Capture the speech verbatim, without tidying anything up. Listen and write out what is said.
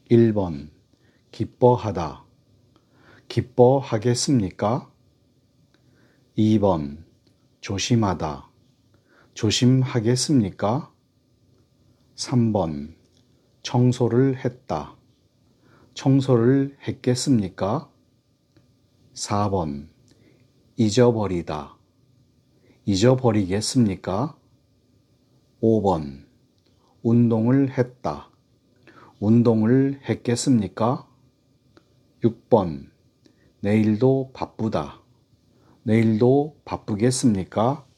일 번 기뻐하다. 기뻐하겠습니까? 이 번 조심하다. 조심하겠습니까? 삼 번 청소를 했다. 청소를 했겠습니까? 사 번 잊어버리다. 잊어버리겠습니까? 오 번 운동을 했다. 운동을 했겠습니까? 육 번 내일도 바쁘다. 내일도 바쁘겠습니까?